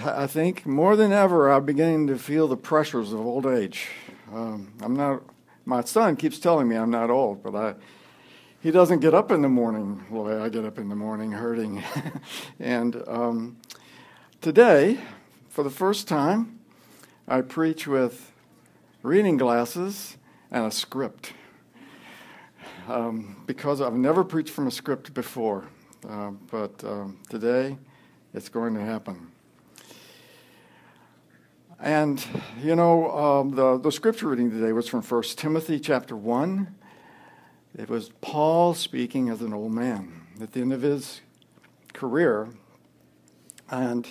I think more than ever, I'm beginning to feel the pressures of old age. My son keeps telling me I'm not old, but he doesn't get up in the morning the way I get up in the morning hurting. And today, for the first time, I preach with reading glasses and a script. Because I've never preached from a script before, but today it's going to happen. And, the scripture reading today was from 1 Timothy chapter 1. It was Paul speaking as an old man at the end of his career. And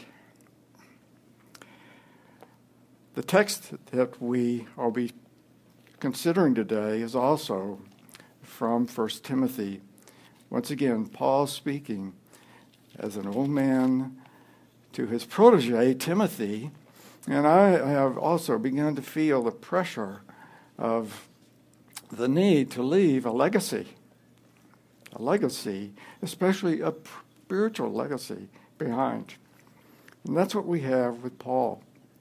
the text that we will be considering today is also from 1 Timothy. Once again, Paul speaking as an old man to his protege, Timothy. And I have also begun to feel the pressure of the need to leave a legacy, especially a spiritual legacy behind. And that's what we have with Paul.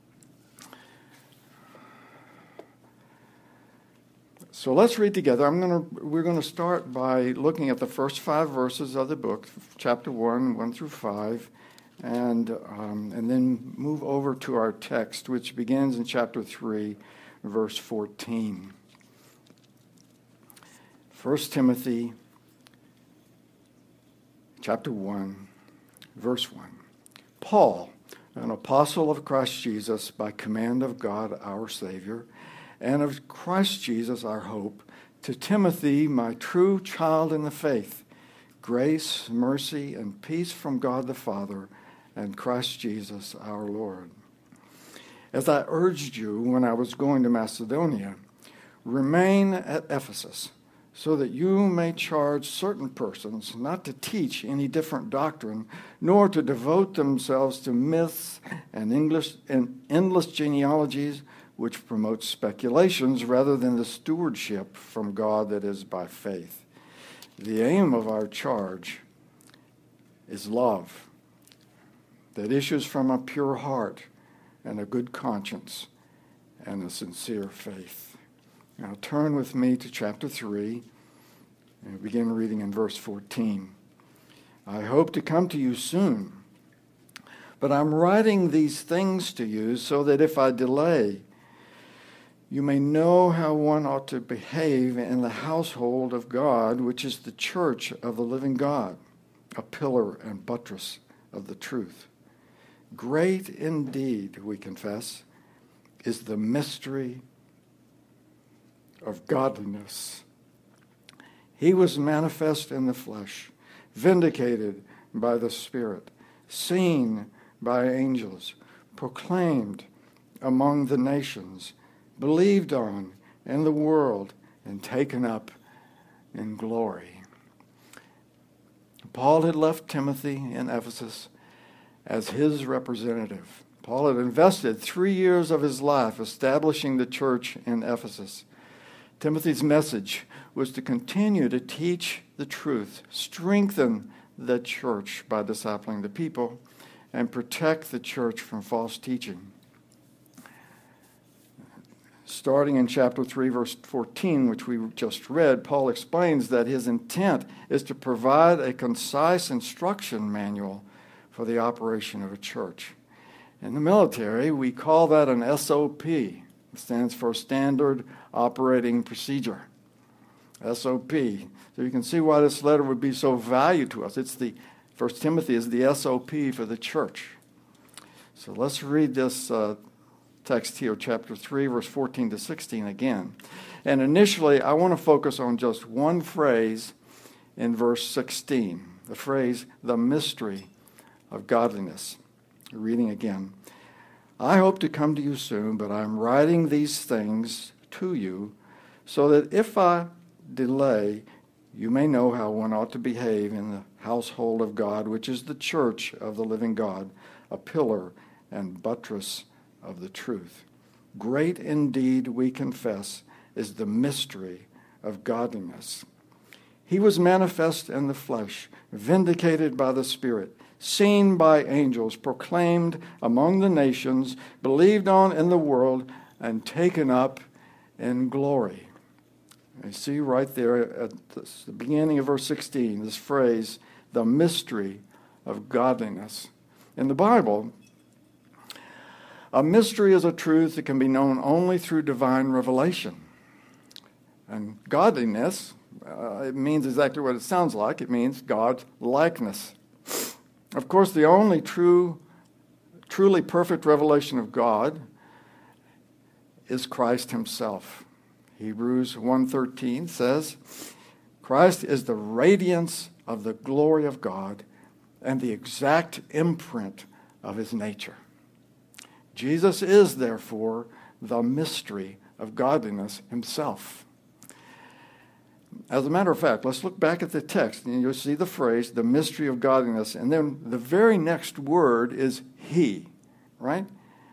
So let's read together. We're going to start by looking at the first 5 verses of the book, chapter 1 through 5, and then move over to our text, which begins in chapter 3, verse 14. 1 Timothy, chapter 1, verse 1. Paul, an apostle of Christ Jesus, by command of God our Savior, and of Christ Jesus our hope, to Timothy, my true child in the faith, grace, mercy, and peace from God the Father and Christ Jesus our Lord. As I urged you when I was going to Macedonia, remain at Ephesus, so that you may charge certain persons not to teach any different doctrine, nor to devote themselves to myths and endless genealogies, which promote speculations rather than the stewardship from God that is by faith. The aim of our charge is love that issues from a pure heart and a good conscience and a sincere faith. Now turn with me to chapter 3 and begin reading in verse 14. I hope to come to you soon, but I'm writing these things to you so that if I delay, you may know how one ought to behave in the household of God, which is the church of the living God, a pillar and buttress of the truth. Great indeed, we confess, is the mystery of godliness. He was manifest in the flesh, vindicated by the Spirit, seen by angels, proclaimed among the nations, believed on in the world, and taken up in glory. Paul had left Timothy in Ephesus as his representative. Paul had invested 3 years of his life establishing the church in Ephesus. Timothy's message was to continue to teach the truth, strengthen the church by discipling the people, and protect the church from false teaching. Starting in chapter 3, verse 14, which we just read, Paul explains that his intent is to provide a concise instruction manual for the operation of a church. In the military, we call that an SOP. It stands for Standard Operating Procedure. SOP. So you can see why this letter would be so valued to us. 1 Timothy is the SOP for the church. So let's read this text here, chapter 3, verse 14 to 16 again. And initially, I want to focus on just one phrase in verse 16, the phrase, the mystery of godliness. Reading again. I hope to come to you soon, but I'm writing these things to you so that if I delay, you may know how one ought to behave in the household of God, which is the church of the living God, a pillar and buttress of the truth. Great indeed, we confess, is the mystery of godliness. He was manifest in the flesh, vindicated by the Spirit, seen by angels, proclaimed among the nations, believed on in the world, and taken up in glory. You see right there at the beginning of verse 16, this phrase, the mystery of godliness. In the Bible, a mystery is a truth that can be known only through divine revelation. And godliness, it means exactly what it sounds like. It means God's likeness. Of course, the only truly perfect revelation of God is Christ himself. Hebrews 1:13 says, Christ is the radiance of the glory of God and the exact imprint of his nature. Jesus is, therefore, the mystery of godliness himself. As a matter of fact, let's look back at the text, and you'll see the phrase, the mystery of godliness, and then the very next word is he, right?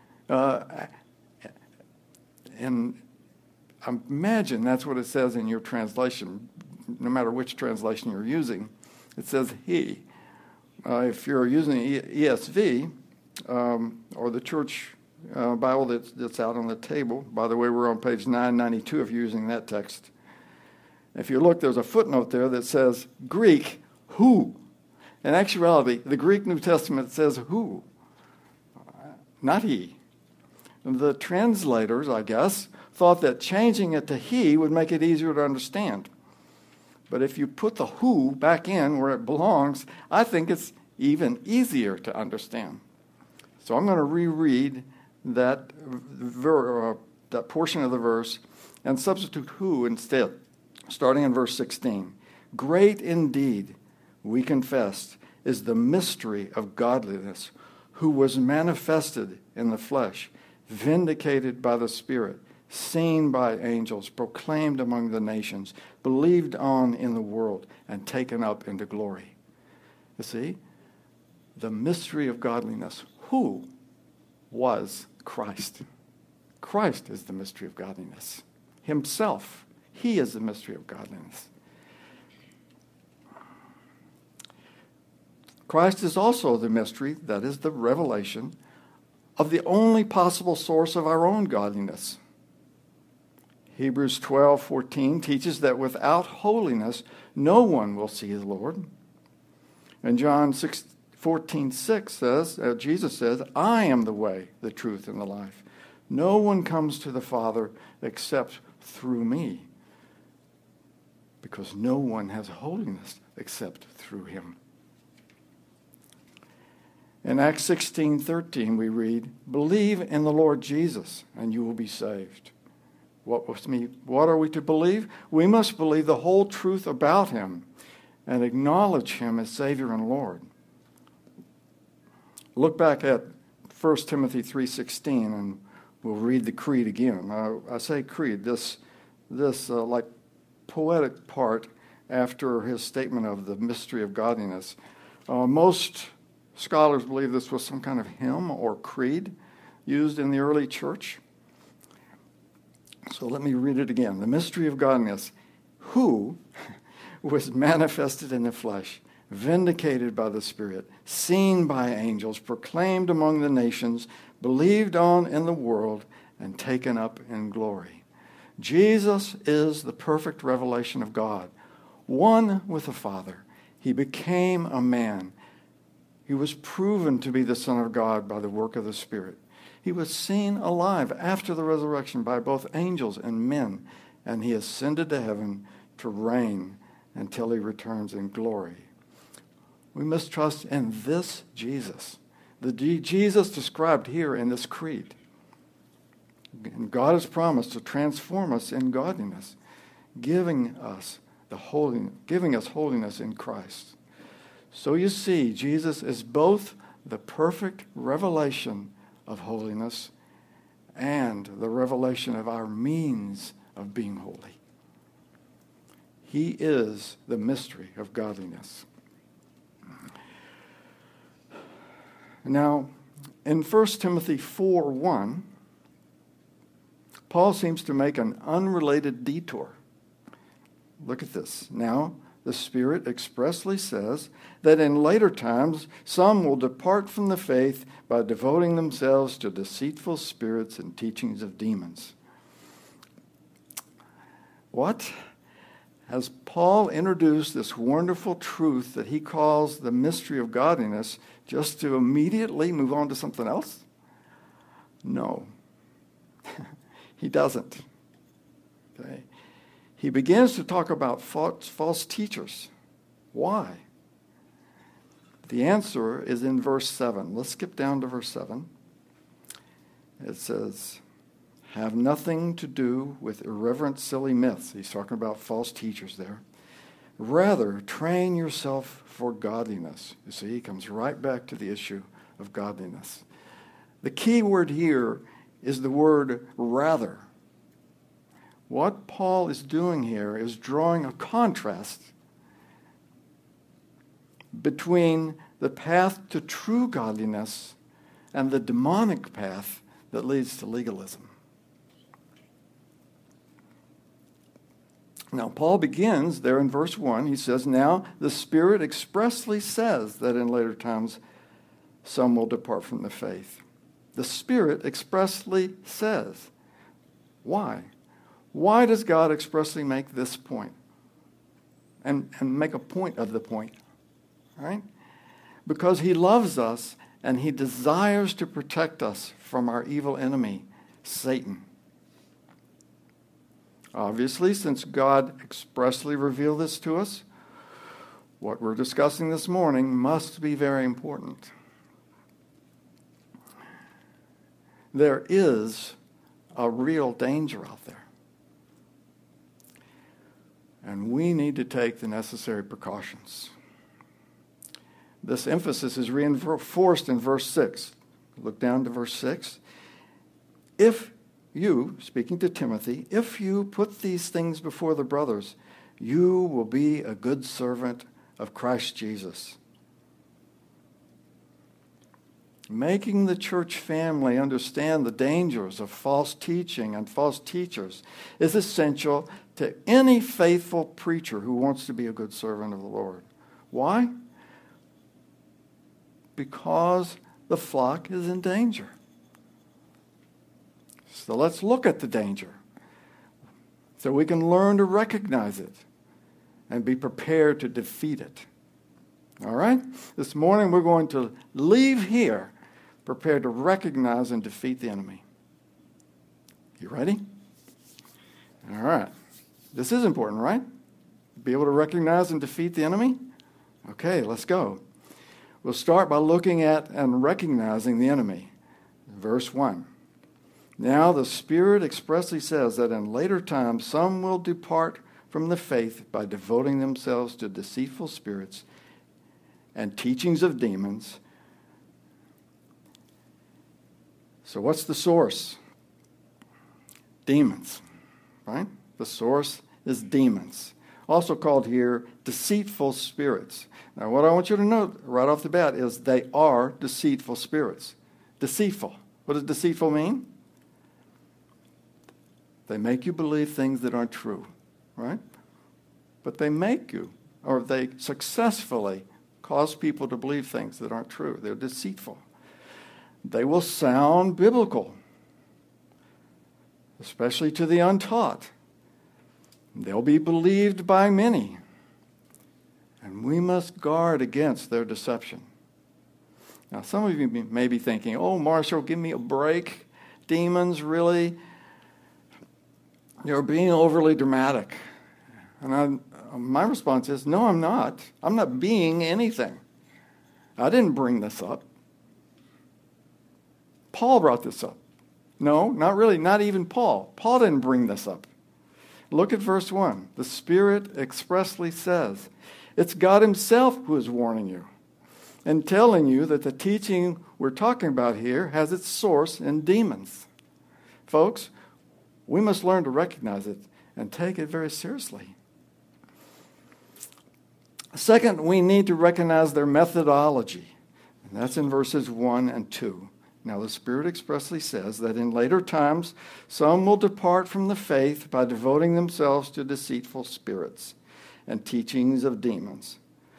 And I imagine that's what it says in your translation, no matter which translation you're using. It says he. If you're using ESV, or the church Bible that's out on the table, by the way, we're on page 992 if you're using that text. If you look, there's a footnote there that says Greek, who. In actuality, the Greek New Testament says who, not he. And the translators, I guess, thought that changing it to he would make it easier to understand. But if you put the who back in where it belongs, I think it's even easier to understand. So I'm going to reread that portion of the verse and substitute who instead, starting in verse 16. Great indeed, we confess, is the mystery of godliness, who was manifested in the flesh, vindicated by the Spirit, seen by angels, proclaimed among the nations, believed on in the world, and taken up into glory. You see, the mystery of godliness. Who was Christ? Christ is the mystery of godliness. Himself. He is the mystery of godliness. Christ is also the mystery, that is the revelation, of the only possible source of our own godliness. Hebrews 12:14 teaches that without holiness, no one will see the Lord. And John 14:6 says, Jesus says, I am the way, the truth, and the life. No one comes to the Father except through me, because no one has holiness except through him. In Acts 16:13 we read, believe in the Lord Jesus and you will be saved. What are we to believe? We must believe the whole truth about him and acknowledge him as Savior and Lord. Look back at 1 Timothy 3:16 and we'll read the creed again. I say creed, this like poetic part after his statement of the mystery of godliness. Most scholars believe this was some kind of hymn or creed used in the early church. So let me read it again. The mystery of godliness, who was manifested in the flesh, vindicated by the Spirit, seen by angels, proclaimed among the nations, believed on in the world, and taken up in glory. Jesus is the perfect revelation of God, one with the Father. He became a man. He was proven to be the Son of God by the work of the Spirit. He was seen alive after the resurrection by both angels and men, and he ascended to heaven to reign until he returns in glory. We must trust in this Jesus, the Jesus described here in this creed. And God has promised to transform us in godliness, giving us holiness in Christ. So you see, Jesus is both the perfect revelation of holiness and the revelation of our means of being holy. He is the mystery of godliness. Now, in 1 Timothy 4:1, Paul seems to make an unrelated detour. Look at this. Now, the Spirit expressly says that in later times some will depart from the faith by devoting themselves to deceitful spirits and teachings of demons. What? Has Paul introduced this wonderful truth that he calls the mystery of godliness just to immediately move on to something else? No, he doesn't. Okay. He begins to talk about false teachers. Why? The answer is in verse 7. Let's skip down to verse 7. It says, have nothing to do with irreverent, silly myths. He's talking about false teachers there. Rather, train yourself for godliness. You see, he comes right back to the issue of godliness. The key word here is the word rather. What Paul is doing here is drawing a contrast between the path to true godliness and the demonic path that leads to legalism. Now, Paul begins there in verse 1. He says, now the Spirit expressly says that in later times some will depart from the faith. The Spirit expressly says. Why? Why does God expressly make this point? And make a point of the point, right? Because he loves us and he desires to protect us from our evil enemy, Satan. Obviously, since God expressly revealed this to us, what we're discussing this morning must be very important. There is a real danger out there. And we need to take the necessary precautions. This emphasis is reinforced in verse 6. Look down to verse 6. If you, speaking to Timothy, if you put these things before the brothers, you will be a good servant of Christ Jesus. Making the church family understand the dangers of false teaching and false teachers is essential to any faithful preacher who wants to be a good servant of the Lord. Why? Because the flock is in danger. So let's look at the danger so we can learn to recognize it and be prepared to defeat it. All right? This morning we're going to leave here prepared to recognize and defeat the enemy. You ready? All right. This is important, right? Be able to recognize and defeat the enemy? Okay, let's go. We'll start by looking at and recognizing the enemy. Verse 1. Now the Spirit expressly says that in later times some will depart from the faith by devoting themselves to deceitful spirits and teachings of demons. So what's the source? Demons, right? The source is demons. Also called here deceitful spirits. Now what I want you to note right off the bat is they are deceitful spirits. Deceitful. What does deceitful mean? They make you believe things that aren't true, right? But they make you, or they successfully cause people to believe things that aren't true. They're deceitful. They will sound biblical, especially to the untaught. They'll be believed by many, and we must guard against their deception. Now, some of you may be thinking, oh, Marshall, give me a break. Demons, really? You're being overly dramatic. And my response is, no, I'm not. I'm not being anything. I didn't bring this up. Paul brought this up. No, not really, not even Paul. Paul didn't bring this up. Look at verse 1. The Spirit expressly says, it's God himself who is warning you and telling you that the teaching we're talking about here has its source in demons. Folks, we must learn to recognize it and take it very seriously. Second, we need to recognize their methodology. And that's in verses 1 and 2. Now, the Spirit expressly says that in later times, some will depart from the faith by devoting themselves to deceitful spirits and teachings of demons.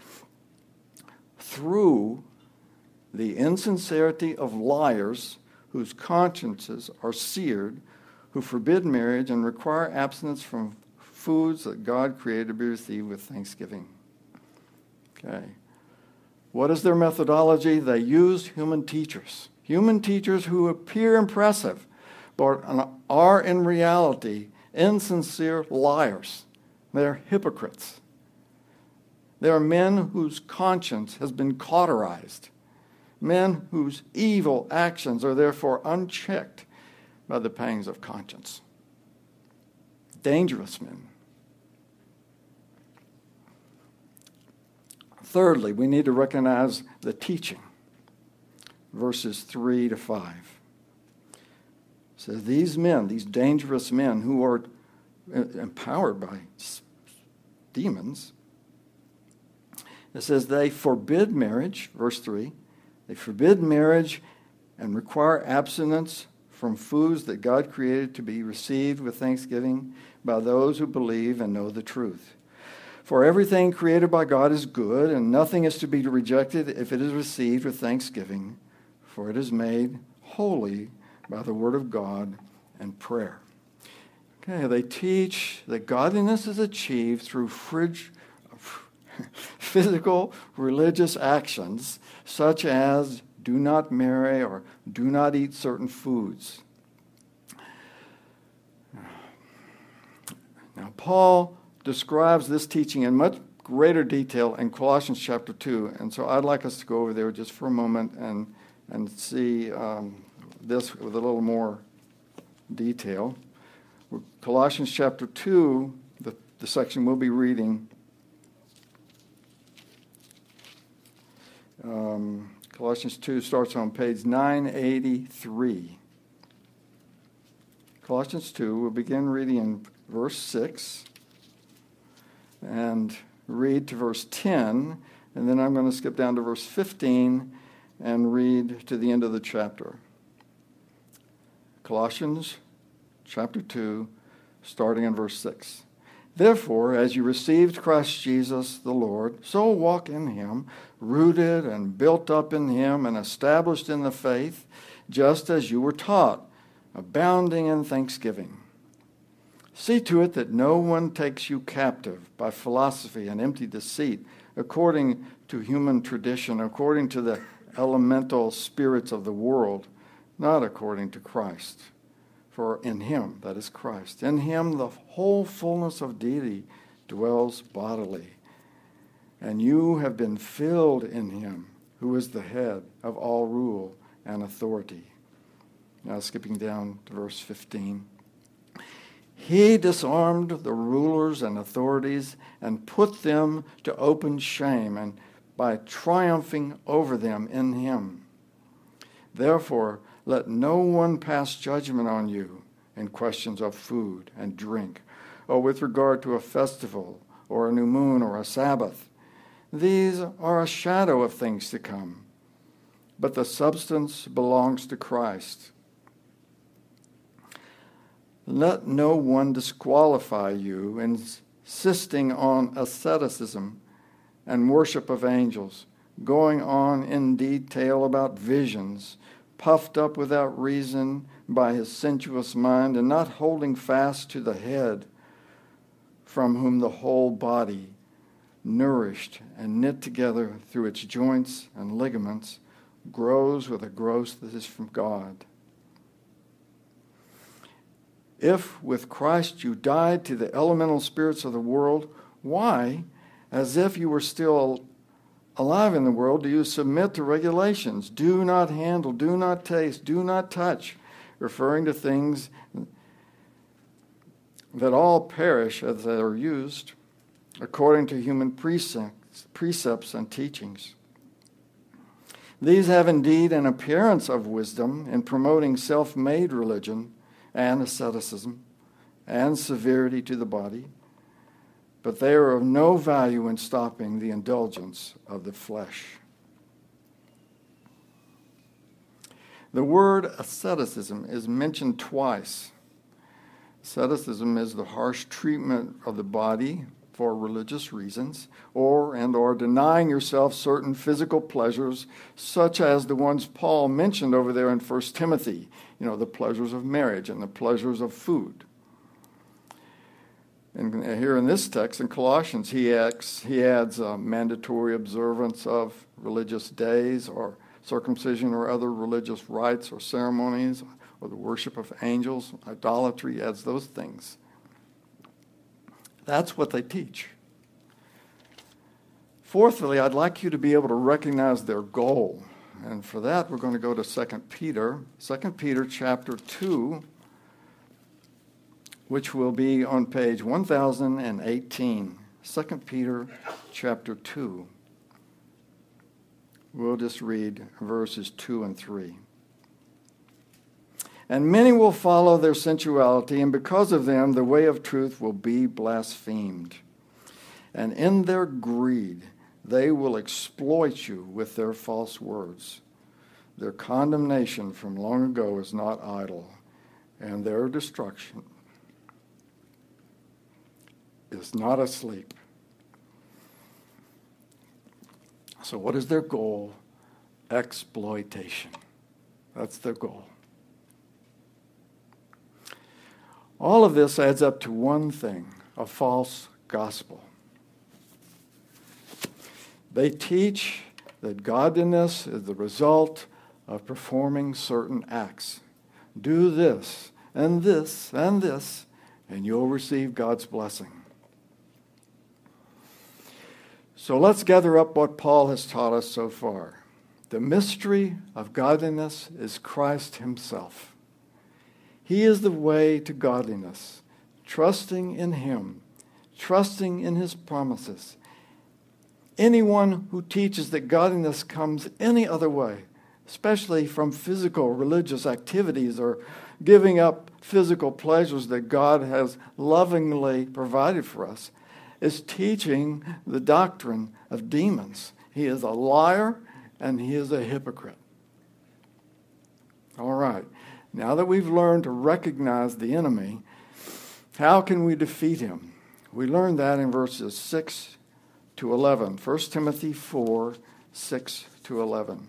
Through the insincerity of liars whose consciences are seared, who forbid marriage and require abstinence from foods that God created to be received with thanksgiving. Okay. What is their methodology? They use human teachers who appear impressive, but are in reality insincere liars. They're hypocrites. They are men whose conscience has been cauterized, men whose evil actions are therefore unchecked by the pangs of conscience. Dangerous men. Thirdly, we need to recognize the teaching. Verses 3 to 5. It says, these men, these dangerous men who are empowered by demons, it says they forbid marriage, verse 3. They forbid marriage and require abstinence from foods that God created to be received with thanksgiving by those who believe and know the truth. For everything created by God is good, and nothing is to be rejected if it is received with thanksgiving, for it is made holy by the word of God and prayer. Okay, they teach that godliness is achieved through physical religious actions, such as do not marry or do not eat certain foods. Now, Paul describes this teaching in much greater detail in Colossians chapter 2, and so I'd like us to go over there just for a moment and see this with a little more detail. Colossians chapter 2, the section we'll be reading, Colossians 2 starts on page 983. Colossians 2, we'll begin reading in verse 6 and read to verse 10, and then I'm going to skip down to verse 15 and read to the end of the chapter. Colossians chapter 2, starting in verse 6. Therefore, as you received Christ Jesus the Lord, so walk in him, rooted and built up in him and established in the faith, just as you were taught, abounding in thanksgiving. See to it that no one takes you captive by philosophy and empty deceit, according to human tradition, according to the elemental spirits of the world, not according to Christ. For in him, that is Christ, in him the whole fullness of deity dwells bodily. And you have been filled in him, who is the head of all rule and authority. Now skipping down to verse 15. He disarmed the rulers and authorities and put them to open shame, and by triumphing over them in him. Therefore, let no one pass judgment on you in questions of food and drink, or with regard to a festival, or a new moon, or a Sabbath. These are a shadow of things to come, but the substance belongs to Christ. Let no one disqualify you, insisting on asceticism and worship of angels, going on in detail about visions, puffed up without reason by his sensuous mind, and not holding fast to the head, from whom the whole body, nourished and knit together through its joints and ligaments, grows with a growth that is from God. If with Christ you died to the elemental spirits of the world, why, as if you were still alive in the world, do you submit to regulations? Do not handle, do not taste, do not touch, referring to things that all perish as they are used, according to human precepts and teachings. These have indeed an appearance of wisdom in promoting self-made religion and asceticism and severity to the body, but they are of no value in stopping the indulgence of the flesh. The word asceticism is mentioned twice. Asceticism is the harsh treatment of the body for religious reasons, or denying yourself certain physical pleasures, such as the ones Paul mentioned over there in 1 Timothy, the pleasures of marriage and the pleasures of food. And here in this text, in Colossians, he adds mandatory observance of religious days or circumcision or other religious rites or ceremonies or the worship of angels. Idolatry adds those things. That's what they teach. Fourthly, I'd like you to be able to recognize their goal. And for that, we're going to go to 2 Peter. 2 Peter chapter 2, which will be on page 1018. 2 Peter chapter 2. We'll just read verses 2 and 3. And many will follow their sensuality, and because of them the way of truth will be blasphemed. And in their greed they will exploit you with their false words. Their condemnation from long ago is not idle, and their destruction is not asleep. So what is their goal? Exploitation. That's their goal. All of this adds up to one thing, a false gospel. They teach that godliness is the result of performing certain acts. Do this, and this, and this, and you'll receive God's blessing. So let's gather up what Paul has taught us so far. The mystery of godliness is Christ himself. He is the way to godliness, trusting in him, trusting in his promises. Anyone who teaches that godliness comes any other way, especially from physical religious activities or giving up physical pleasures that God has lovingly provided for us, is teaching the doctrine of demons. He is a liar and he is a hypocrite. All right. Now that we've learned to recognize the enemy, how can we defeat him? We learned that in verses 6 to 11. 1 Timothy 4, 6 to 11.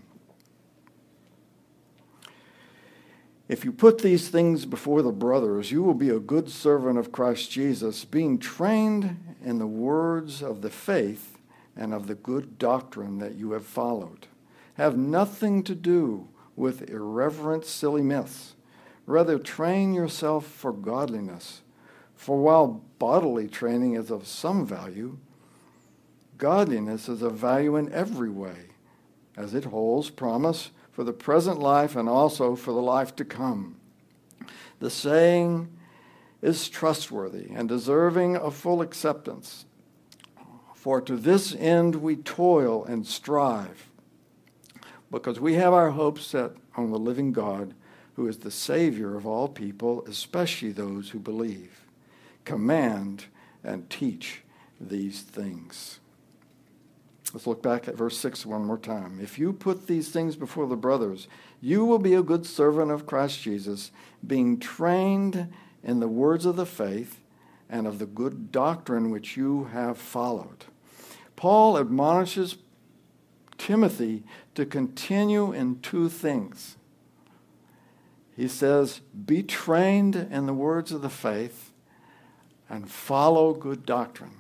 If you put these things before the brothers, you will be a good servant of Christ Jesus, being trained in the words of the faith and of the good doctrine that you have followed. Have nothing to do with irreverent, silly myths. Rather, train yourself for godliness. For while bodily training is of some value, godliness is of value in every way, as it holds promise for the present life and also for the life to come. The saying is trustworthy and deserving of full acceptance. For to this end we toil and strive, because we have our hopes set on the living God, who is the Savior of all people, especially those who believe. Command and teach these things. Let's look back at verse 6 one more time. If you put these things before the brothers, you will be a good servant of Christ Jesus, being trained in the words of the faith and of the good doctrine which you have followed. Paul admonishes Timothy to continue in two things. He says, be trained in the words of the faith and follow good doctrine.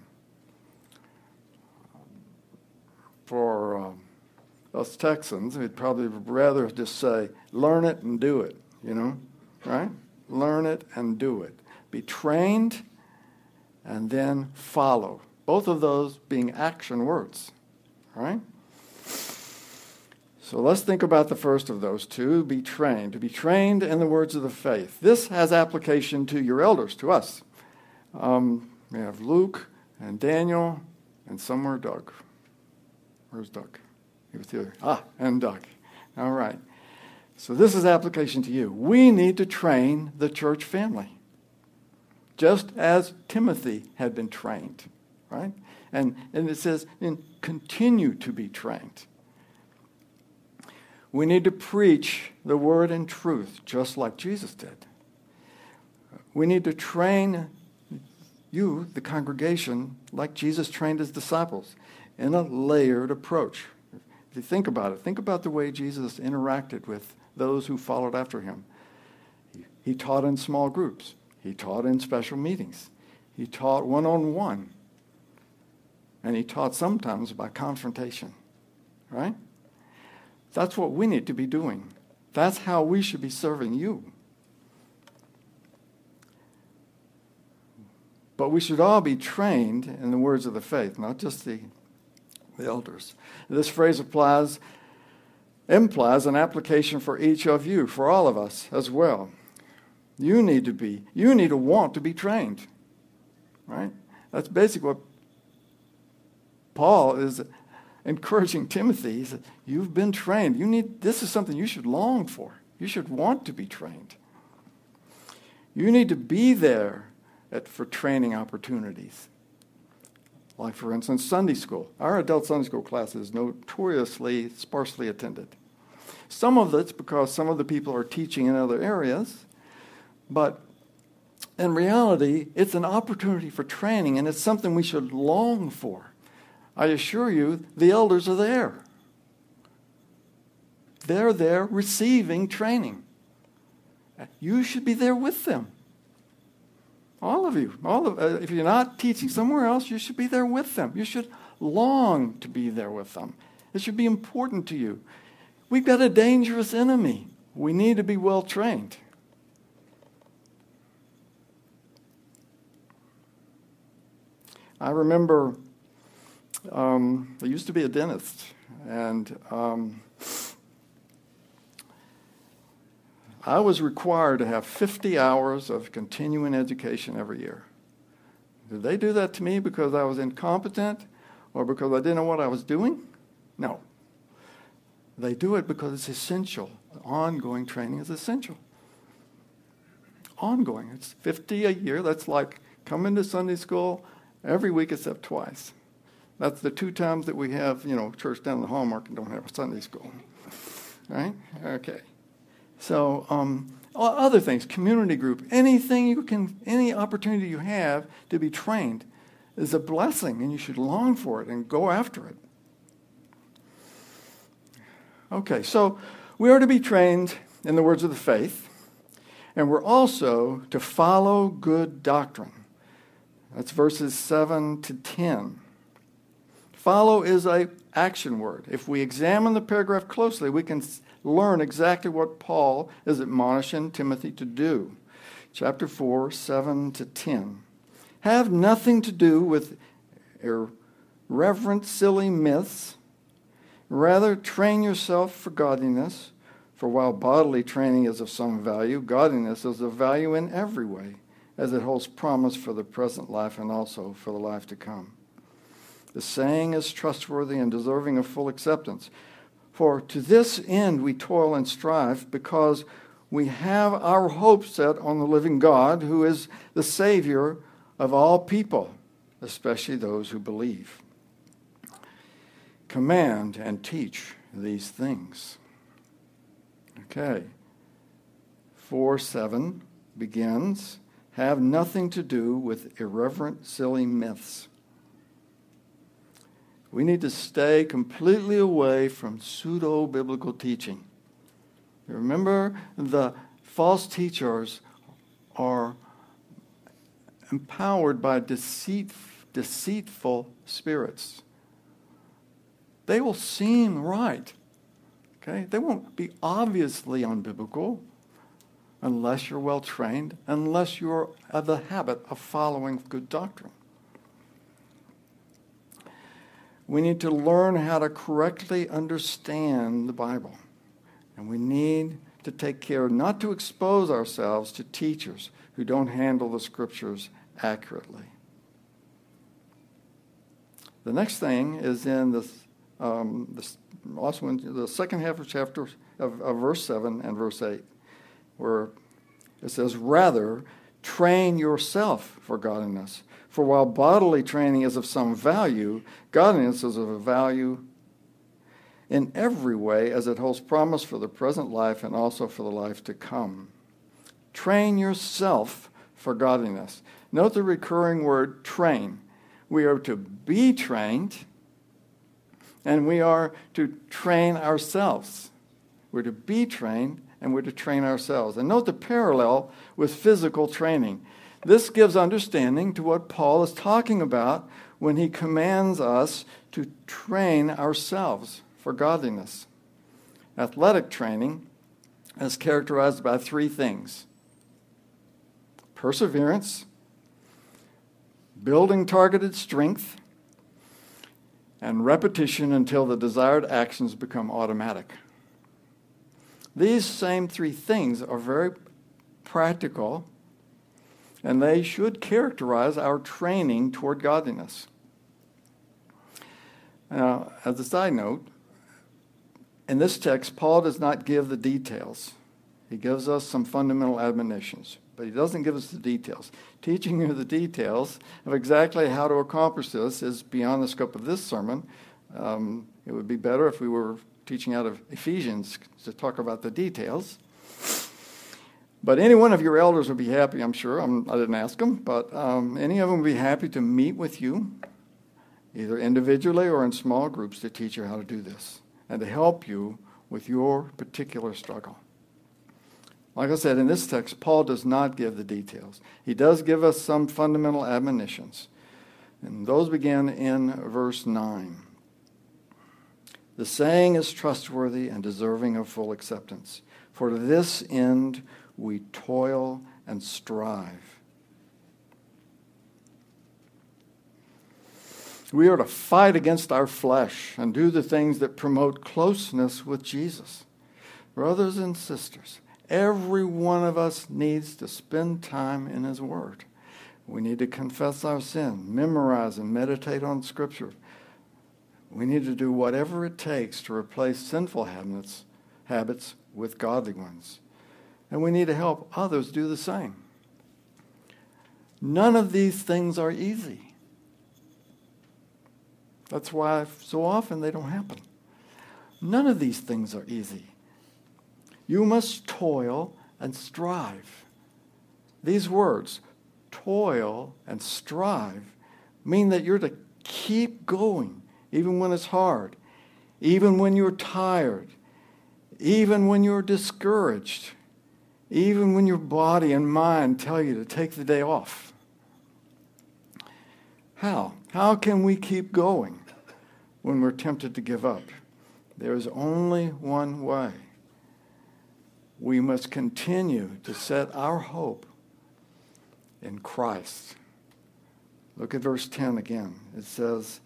For us Texans, we'd probably rather just say, learn it and do it, right? Learn it and do it. Be trained and then follow. Both of those being action words, right? So let's think about the first of those two, be trained. To be trained in the words of the faith. This has application to your elders, to us. We have Luke and Daniel and somewhere Doug. Where's Doug? He was here. And Doug. All right. So this is application to you. We need to train the church family, just as Timothy had been trained, right? And it says, continue to be trained. We need to preach the word in truth, just like Jesus did. We need to train you, the congregation, like Jesus trained his disciples, in a layered approach. If you think about the way Jesus interacted with those who followed after him. He taught in small groups. He taught in special meetings. He taught one-on-one. And he taught sometimes by confrontation. Right? That's what we need to be doing. That's how we should be serving you. But we should all be trained in the words of the faith, not just the elders. This phrase implies an application for each of you, for all of us as well. You need to want to be trained. Right? That's basically what Paul is encouraging Timothy. He said, you've been trained. This is something you should long for. You should want to be trained. You need to be there for training opportunities. Like, for instance, Sunday school. Our adult Sunday school class is notoriously sparsely attended. Some of it's because some of the people are teaching in other areas, but in reality, it's an opportunity for training, and it's something we should long for. I assure you, the elders are there. They're there receiving training. You should be there with them. All of you. If you're not teaching somewhere else, you should be there with them. You should long to be there with them. It should be important to you. We've got a dangerous enemy. We need to be well trained. I remember I used to be a dentist, and I was required to have 50 hours of continuing education every year. Did they do that to me because I was incompetent or because I didn't know what I was doing? No. They do it because it's essential. Ongoing training is essential. Ongoing. It's 50 a year. That's like coming to Sunday school every week except twice. That's the 2 times that we have, church down the hallmark and don't have a Sunday school. Right? Okay. So, other things, community group, any opportunity you have to be trained is a blessing, and you should long for it and go after it. Okay, so we are to be trained in the words of the faith, and we're also to follow good doctrine. That's verses 7 to 10. Follow is an action word. If we examine the paragraph closely, we can learn exactly what Paul is admonishing Timothy to do. Chapter 4, 7 to 10. Have nothing to do with irreverent, silly myths. Rather, train yourself for godliness. For while bodily training is of some value, godliness is of value in every way, as it holds promise for the present life and also for the life to come. The saying is trustworthy and deserving of full acceptance. For to this end we toil and strive, because we have our hope set on the living God, who is the Savior of all people, especially those who believe. Command and teach these things. Okay. 4:7 begins, have nothing to do with irreverent, silly myths. We need to stay completely away from pseudo-biblical teaching. You remember, the false teachers are empowered by deceitful spirits. They will seem right. Okay? They won't be obviously unbiblical unless you're well trained, unless you're of the habit of following good doctrine. We need to learn how to correctly understand the Bible. And we need to take care not to expose ourselves to teachers who don't handle the Scriptures accurately. The next thing is in the second half of chapter of verse 7 and verse 8, where it says, rather, train yourself for godliness. For while bodily training is of some value, godliness is of a value in every way, as it holds promise for the present life and also for the life to come. Train yourself for godliness. Note the recurring word train. We are to be trained, and we are to train ourselves. We're to be trained, and we're to train ourselves. And note the parallel with physical training. This gives understanding to what Paul is talking about when he commands us to train ourselves for godliness. Athletic training is characterized by three things: perseverance, building targeted strength, and repetition until the desired actions become automatic. These same three things are very practical, and they should characterize our training toward godliness. Now, as a side note, in this text, Paul does not give the details. He gives us some fundamental admonitions, but he doesn't give us the details. Teaching you the details of exactly how to accomplish this is beyond the scope of this sermon. It would be better if we were teaching out of Ephesians to talk about the details. But any one of your elders would be happy, I'm sure. I didn't ask them, but any of them would be happy to meet with you, either individually or in small groups, to teach you how to do this and to help you with your particular struggle. Like I said, in this text, Paul does not give the details. He does give us some fundamental admonitions, and those begin in verse 9. The saying is trustworthy and deserving of full acceptance. For to this end we toil and strive. We are to fight against our flesh and do the things that promote closeness with Jesus. Brothers and sisters, every one of us needs to spend time in His Word. We need to confess our sin, memorize and meditate on Scripture. We need to do whatever it takes to replace sinful habits with godly ones. And we need to help others do the same. None of these things are easy. That's why so often they don't happen. None of these things are easy. You must toil and strive. These words, toil and strive, mean that you're to keep going, even when it's hard, even when you're tired, even when you're discouraged, even when your body and mind tell you to take the day off. How? How can we keep going when we're tempted to give up? There's only one way. We must continue to set our hope in Christ. Look at verse 10 again. It says,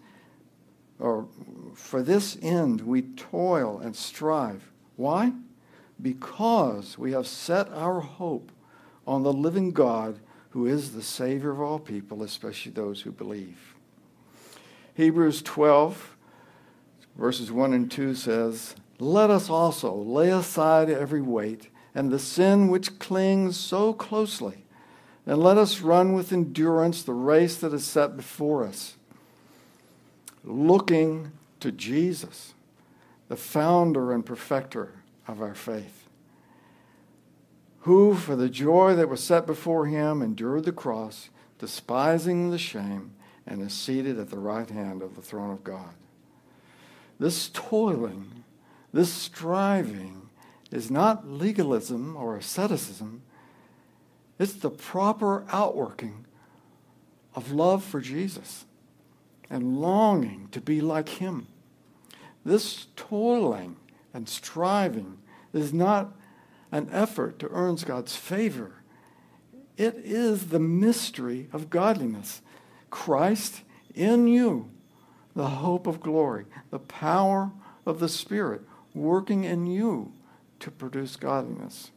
for this end we toil and strive. Why? Because we have set our hope on the living God, who is the Savior of all people, especially those who believe. Hebrews 12, verses 1 and 2 says, let us also lay aside every weight and the sin which clings so closely, and let us run with endurance the race that is set before us, looking to Jesus, the founder and perfecter of our faith, who for the joy that was set before him endured the cross, despising the shame, and is seated at the right hand of the throne of God. This toiling, this striving, is not legalism or asceticism. It's the proper outworking of love for Jesus and longing to be like him. This toiling and striving is not an effort to earn God's favor. It is the mystery of godliness. Christ in you, the hope of glory, the power of the Spirit working in you to produce godliness.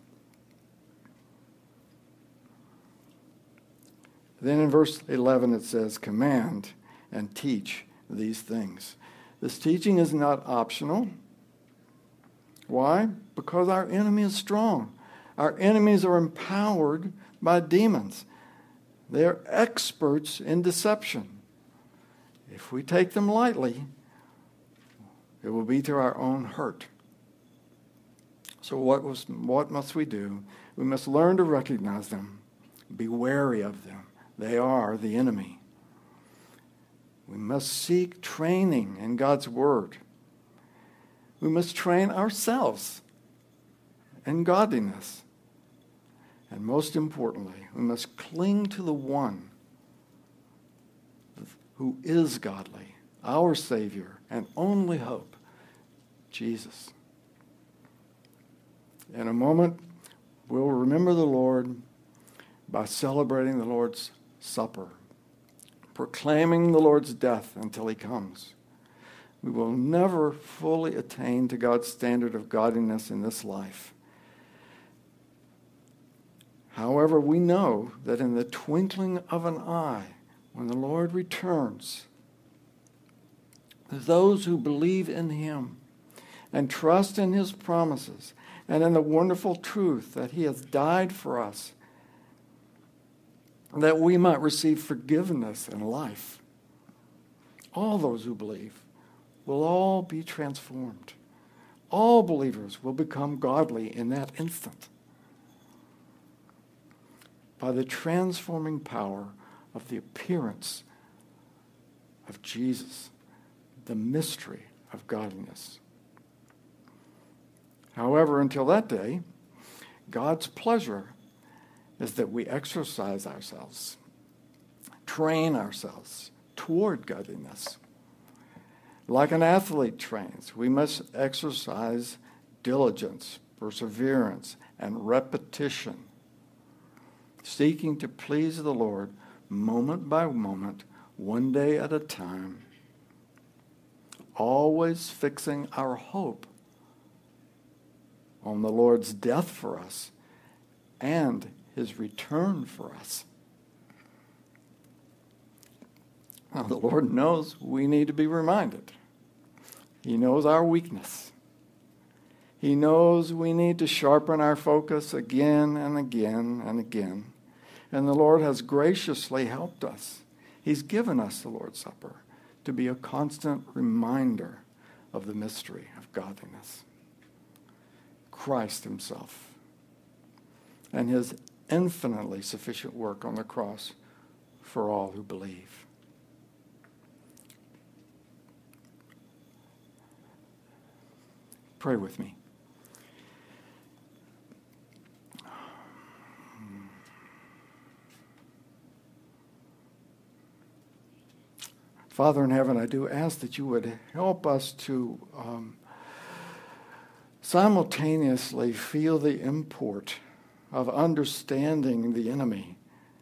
Then in verse 11 it says, command and teach these things. This teaching is not optional. Why? Because our enemy is strong. Our enemies are empowered by demons. They are experts in deception. If we take them lightly, it will be to our own hurt. So what must we do? We must learn to recognize them. Be wary of them. They are the enemy. We must seek training in God's Word. We must train ourselves in godliness. And most importantly, we must cling to the one who is godly, our Savior and only hope, Jesus. In a moment, we'll remember the Lord by celebrating the Lord's Supper, proclaiming the Lord's death until he comes. We will never fully attain to God's standard of godliness in this life. However, we know that in the twinkling of an eye, when the Lord returns, those who believe in him and trust in his promises and in the wonderful truth that he has died for us, that we might receive forgiveness and life, all those who believe will all be transformed. All believers will become godly in that instant by the transforming power of the appearance of Jesus, the mystery of godliness. However, until that day, God's pleasure is that we exercise ourselves, train ourselves toward godliness. Like an athlete trains, we must exercise diligence, perseverance, and repetition, seeking to please the Lord moment by moment, one day at a time, always fixing our hope on the Lord's death for us and his return for us. Now, the Lord knows we need to be reminded. He knows our weakness. He knows we need to sharpen our focus again and again and again. And the Lord has graciously helped us. He's given us the Lord's Supper to be a constant reminder of the mystery of godliness. Christ himself and his infinitely sufficient work on the cross for all who believe. Pray with me. Father in heaven, I do ask that you would help us to simultaneously feel the import of understanding the enemy,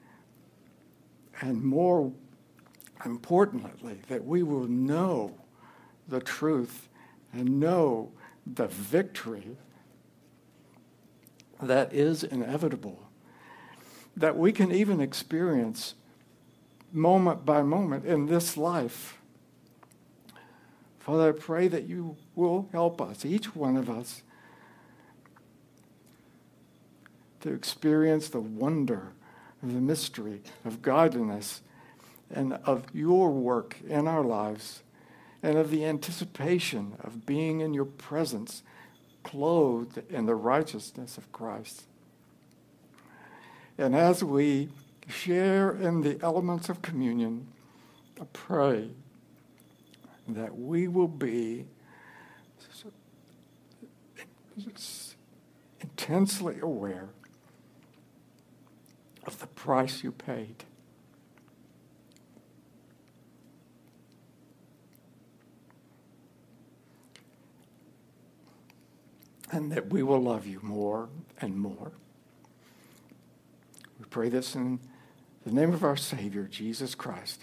and more importantly, that we will know the truth and know the victory that is inevitable, that we can even experience moment by moment in this life. Father, I pray that you will help us, each one of us, to experience the wonder of the mystery of godliness and of your work in our lives and of the anticipation of being in your presence, clothed in the righteousness of Christ. And as we share in the elements of communion, I pray that we will be intensely aware of the price you paid. And that we will love you more and more. We pray this in the name of our Savior, Jesus Christ.